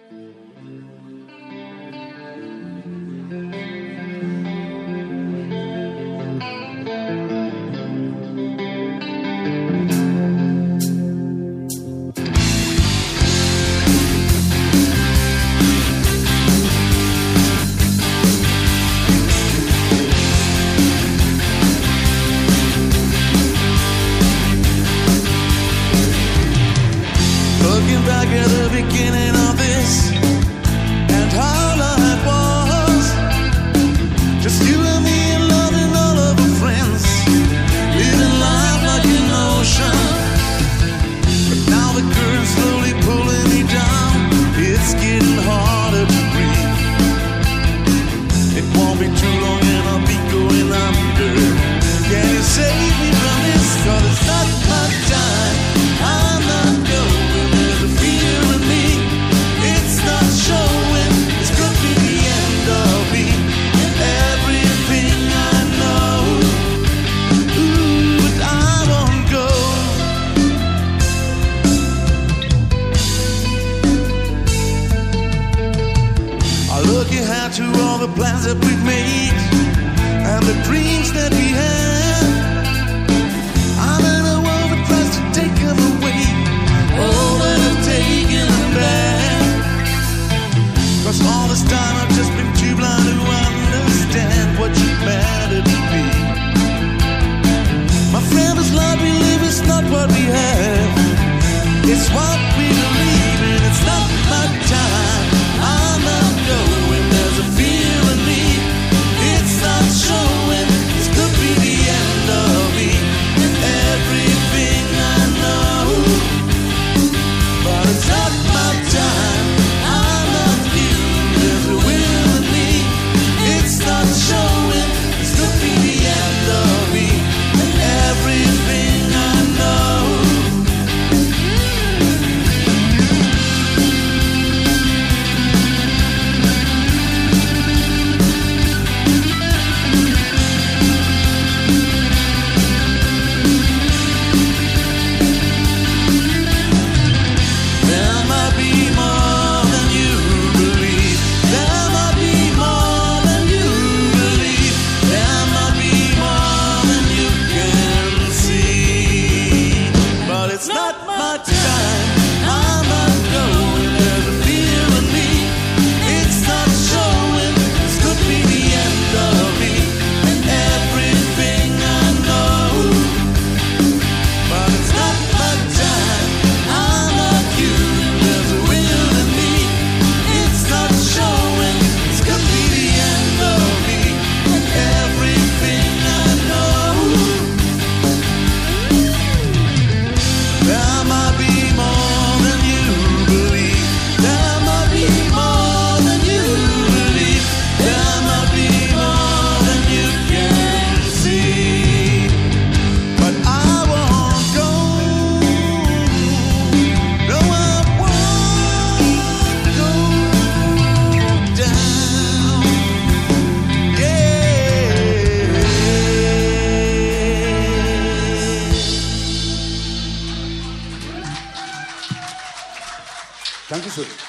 Looking back at the beginning of this and how life was, just you and me and love and all of our friends, living life like an ocean. But now the current's slowly pulling me down, it's getting harder to breathe. It won't be too long and I'll be going under. Can you save me from this? 'Cause it's not my time, I'm not going. Looking ahead to all the plans that we've made and the dreams that we have. I'm in a world that tries to take them away, all that I've taken them back. 'Cause all this time I've just been too blind to understand what you matter to me. My friend, this life we live is not what we have, it's what we believe in. It's not my time, I'm not going. There's a fear in me, it's not showing. This could be the end of me and everything I know. But it's not my time, I'm not you. There's a will in me, it's not showing. This could be the end of me and everything I know. It's not my time, I'm not going. There's a fear in me, it's not showing. This could be the end of me and everything I know. But it's not my time, I'm not you. There's a will in me, it's not showing. This could be the end of me and everything I know. There might be more than you believe. There might be more than you believe. There might be more than you can see. But I won't go. No, I won't go down. Yeah. Dankeschön.